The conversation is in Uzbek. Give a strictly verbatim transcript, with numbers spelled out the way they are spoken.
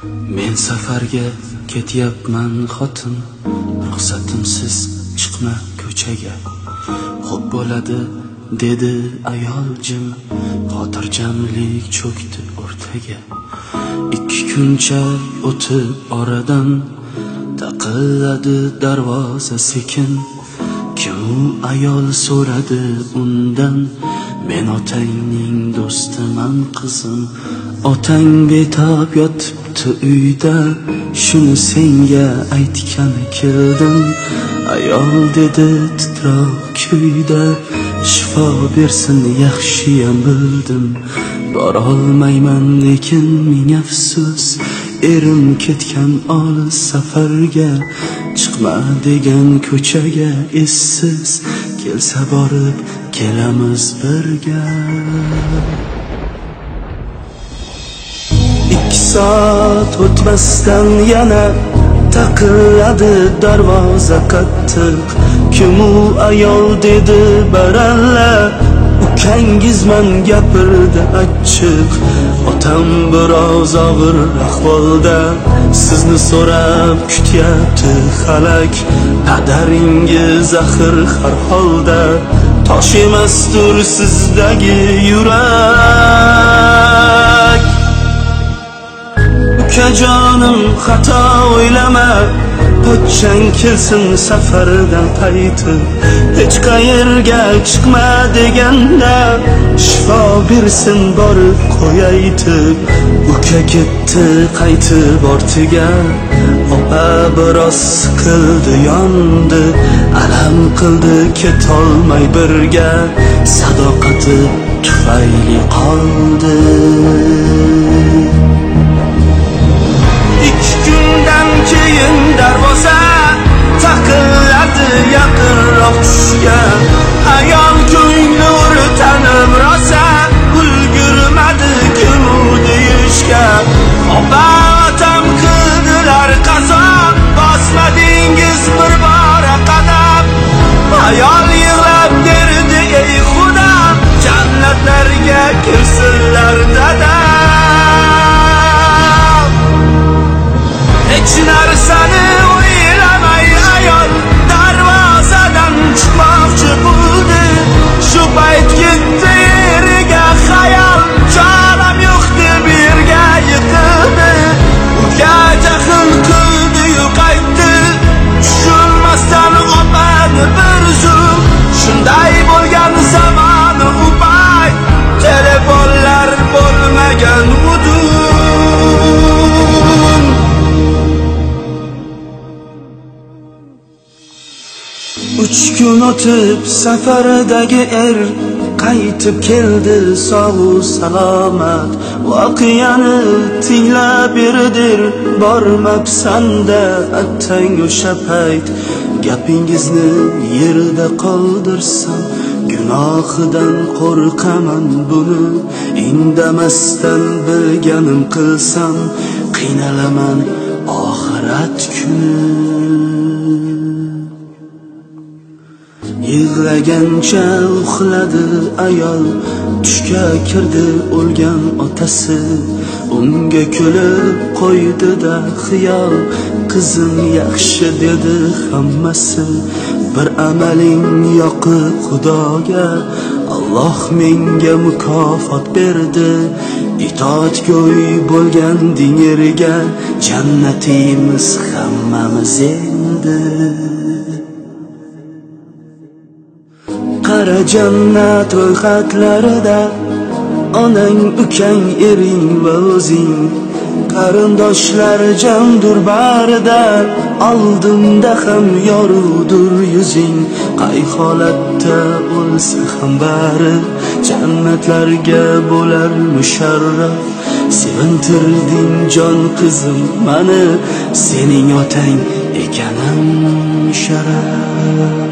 Men safarga ketyapman xotin, ruxsatimsiz chiqma ko'chaga. Xo'p bo'ladi dedi ayol jim, xotirjamlik cho'kdi o'rtaga. Ikki kuncha o'tib oradan taqilladi darvoza sekin. Kim u ayol so'radi undan, men otangning do'stiman qizim. Otang betob yotibdi uyda, shuni senga aytgani keldim. Ayol dedi titroq kuyda, shifo bersin yaxshiyam bildim. Borolmayman lekin ming afsus, erim ketgan olis safarga. Chiqma degan ko'chaga essiz, kelsa borib kelamiz birga. Ikki soat o'tmasdan yana taqilladi darvoza qattiq. Kim u ayol dedi baralla, ukangizman gapirdi achchiq. Otam biroz og'ir ahvolda, sizni so'rab kutyapti xalak. Padaringiz axir har holda, tosh emasdir sizdagi yurak. Ukajonim xato o'ylama, pochchang kelsin safardan qaytib. Hech qayerga chiqma deganda, shifo bersin borib qo'yaytib. Uka ketdi qaytib ortiga, opa biroz siqildi yondi. Alam qildi ketolmay birga, sadoqati tufayli qoldi. Ikki kundan keyin darvoza taqilladi yaqinroq tushgan. Ayol ko'ngli o'rtanib rosa, ulgurmadi kim u deyishga. Opa otam qildilar qazo, bosmadingiz bir bora qadam. Ayol yig'lab derdi ey xudo, jannatlarga kirsinlar dadam. Hech narsani o'ylamay ayol darvozadan chiqmoqchi bo'ldi. Shu payt ketdi eriga xayol, choram yo'q deb yerga yiqildi. Uka jahl qildi-yu qaytdi, tushunmasdan opani bir zum. Shunday bo'lgan zamoni u payt, telefonlar bo'lmagan udum. Uch kun o'tib safardagi er qaytib keldi sog'u salomat. Voqeani tinglab berdir, bormabsan-da attang o'sha payt. Gapingizni yerda qoldirsam, gunohidan qo'rqaman buni. Indamasdan bilganim qilsam, qiynalaman oxirat kuni. Yig'lagancha uxladi ayol, tushga kirdi o'lgan otasi. Unga kulib qo'ydi-da xiyol, qizim yaxshi dedi hammasi. Bir amaling yoqib xudoga, Alloh menga mukofot berdi. Itoatgo'y bo'lgan dineriga, jannatimiz hammamiz endi. Qara jannat ro'yxatlarida, onang, ukang, ering va o'zing. Qarindoshlar jamdur barida, oldinda ham yorug'dur yuzing. Qay holatda bo'lsa ham bari, jannatlarga bo'lar musharraf. Sevintirding jon qizim mani, sening otang ekanim sharaf.